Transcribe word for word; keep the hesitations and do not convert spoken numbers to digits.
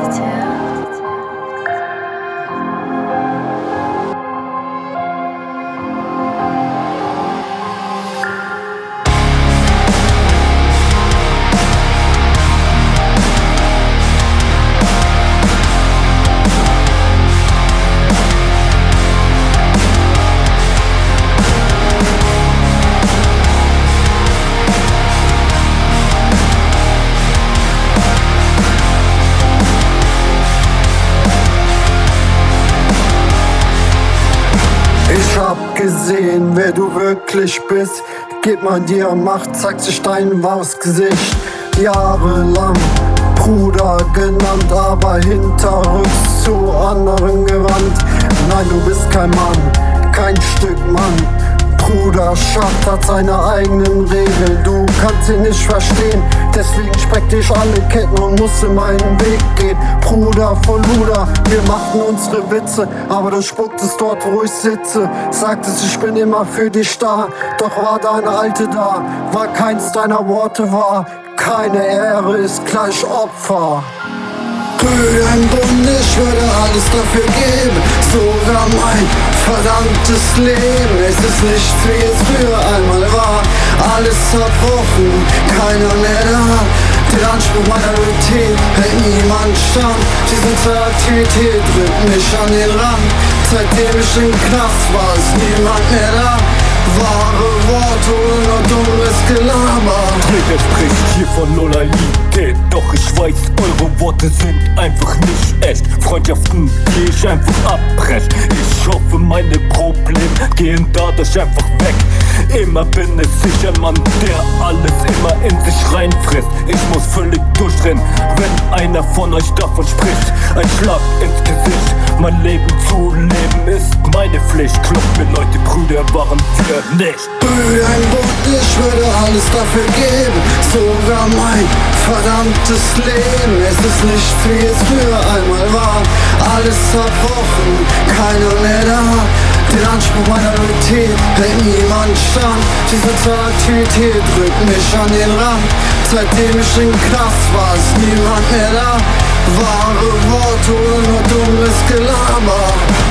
Ich hab gesehen, wer du wirklich bist. Gib mal dir Macht, zeigt sich dein wahres Gesicht. Jahrelang Bruder genannt, aber hinterrücks zu anderen gewandt. Nein, du bist kein Mann, kein Stück Mann. Bruderschaft hat seine eigenen Regeln, du kannst sie nicht verstehen. Deswegen sprengte ich alle Ketten und musste meinen Weg gehen. Bruder von Luder, wir machten unsere Witze, aber du spucktest dort, wo ich sitze. Sagtest, ich bin immer für dich da, doch war deine Alte da. War keins deiner Worte wahr, keine Ehre ist gleich Opfer. Brüder im Bund, ich würde alles dafür geben, sogar mein verdammtes Leben. Es ist nicht wie es früher einmal war, alles zerbrochen, keiner mehr da. Der Anspruch meiner Realität hält niemand stand. Diese Aktivität drückt mich an den Rand. Seitdem ich im Knast war, ist niemand mehr da. Wahre Worte oder nur dummes Gelaber. Jeder spricht hier von Loyalität, doch ich weiß, eure Worte sind einfach nicht echt. Freundschaften, die ich einfach abbrech. Ich hoffe, meine Probleme gehen dadurch einfach weg. Immer bin es sicher, Mann, der alles immer in sich reinfrisst. Ich muss völlig durchdrehen, wenn einer von euch davon spricht. Ein Schlag ins Gesicht, mein Leben zu leben ist meine Pflicht. Glaubt mir, Leute, Brüder waren wir nicht. Brüder im Bund, ich würde alles dafür geben, sogar mein verdammtes Leben. Es ist nicht wie es früher einmal war, alles zerbrochen, keiner mehr da. Den Anspruch meiner Realität hält niemand stand. Diese Aktivität drückt mich an den Rand. Seitdem ich im Knast war, ist niemand mehr da. Wahre Worte oder nur dummes Gelaber.